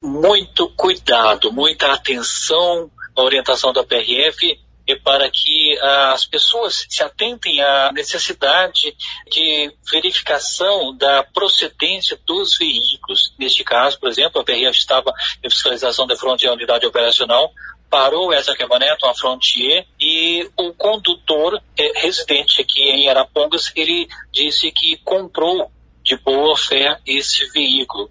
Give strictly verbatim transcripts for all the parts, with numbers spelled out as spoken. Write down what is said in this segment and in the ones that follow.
Muito cuidado, muita atenção. A orientação da P R F é para que as pessoas se atentem à necessidade de verificação da procedência dos veículos. Neste caso, por exemplo, a P R F estava em fiscalização da Frontier Unidade Operacional, parou essa caminhonete, uma Frontier, e o condutor, é, residente aqui em Arapongas, ele disse que comprou de boa fé esse veículo.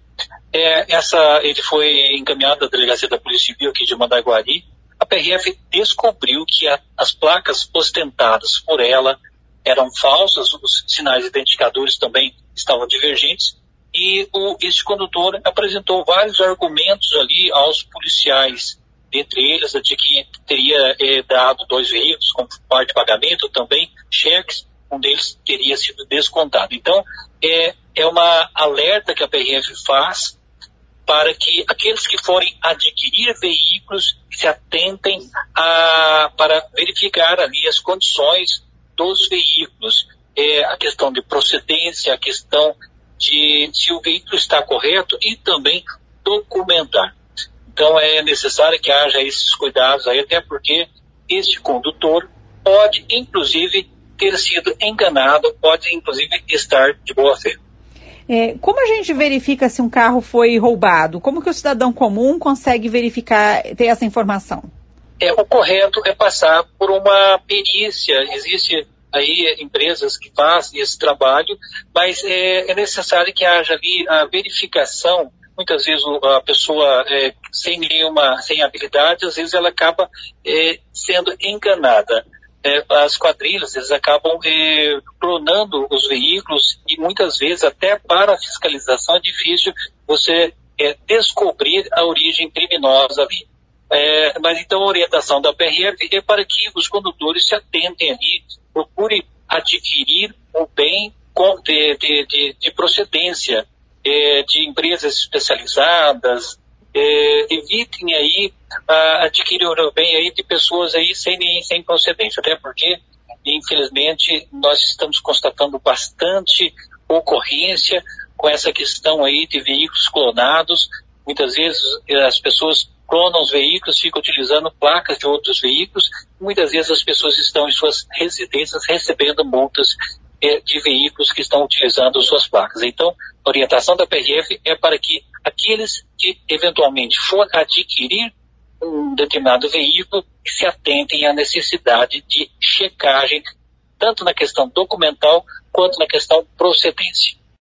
É, essa, ele foi encaminhado à delegacia da Polícia Civil aqui de Mandaguari. A P R F descobriu que a, as placas ostentadas por ela eram falsas, os sinais identificadores também estavam divergentes, e o, esse condutor apresentou vários argumentos ali aos policiais, entre eles de que teria eh, dado dois veículos como parte de pagamento, também cheques, um deles teria sido descontado. Então, é, é uma alerta que a P R F faz para que aqueles que forem adquirir veículos se atentem a, para verificar ali as condições dos veículos, é, a questão de procedência, a questão de se o veículo está correto e também documentar. Então é necessário que haja esses cuidados aí, até porque este condutor pode, inclusive, ter sido enganado, pode, inclusive, estar de boa fé. É, como a gente verifica se um carro foi roubado? Como que o cidadão comum consegue verificar, ter essa informação? É, o correto é passar por uma perícia. Existe aí empresas que fazem esse trabalho, mas é, é necessário que haja ali a verificação. Muitas vezes a pessoa é, sem nenhuma, sem habilidade, às vezes ela acaba é, sendo enganada. É, as quadrilhas, eles acabam é, clonando os veículos e muitas vezes até para a fiscalização é difícil você é, descobrir a origem criminosa ali. É, mas então a orientação da P R F é para que os condutores se atentem ali, procurem adquirir o bem de, de, de, de procedência é, de empresas especializadas. É, evitem aí a, adquirir o bem aí de pessoas aí sem, sem procedência, até porque, infelizmente, nós estamos constatando bastante ocorrência com essa questão aí de veículos clonados. Muitas vezes as pessoas clonam os veículos, ficam utilizando placas de outros veículos, muitas vezes as pessoas estão em suas residências recebendo multas é, de veículos que estão utilizando suas placas. Então, a orientação da P R F é para que aqueles que eventualmente for adquirir um determinado veículo se atentem à necessidade de checagem, tanto na questão documental quanto na questão procedência.